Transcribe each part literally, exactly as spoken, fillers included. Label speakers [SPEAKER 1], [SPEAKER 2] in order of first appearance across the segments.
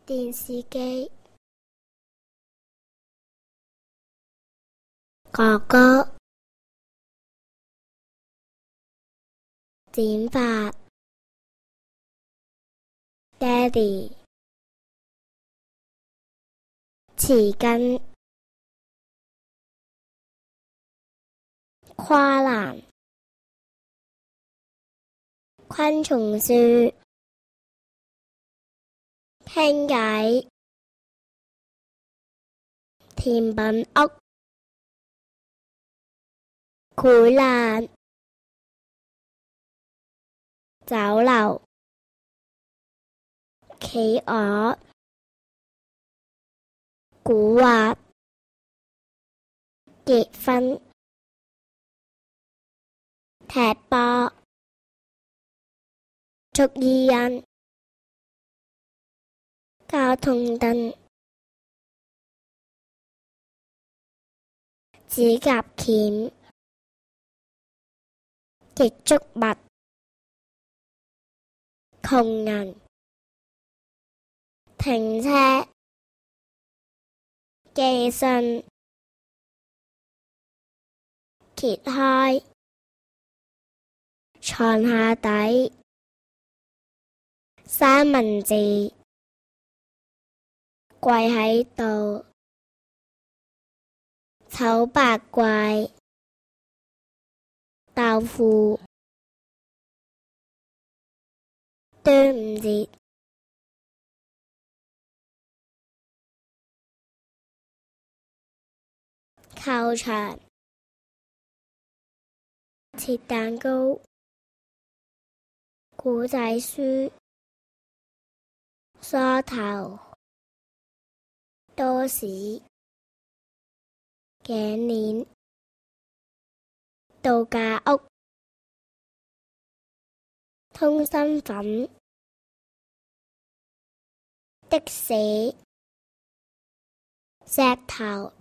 [SPEAKER 1] 電視機，哥哥，剪髮，爹哋，匙羹，跨欄，昆蟲樹，傾偈，甜品屋，潰爛，酒樓，企鵝，古惑，結婚，踢波，捉伊人，交通燈，指甲鉗，接觸物，窮人，停車，寄信，揭開，床下底，三文治，跪喺度，醜八怪，豆腐，端午節，球場，切蛋糕，古仔書，梳頭，多士，頸鏈，度假屋，通心粉，的士，石頭，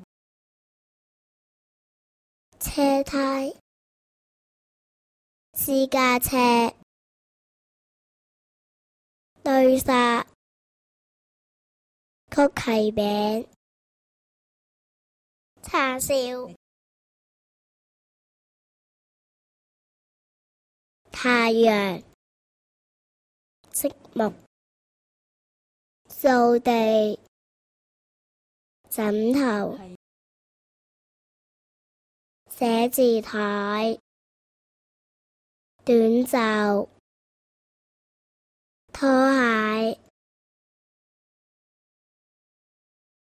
[SPEAKER 1] 車胎，私家車，堆沙，曲奇餅，叉燒，太陽，積木，掃地，枕頭，寫字台，短袖，拖鞋，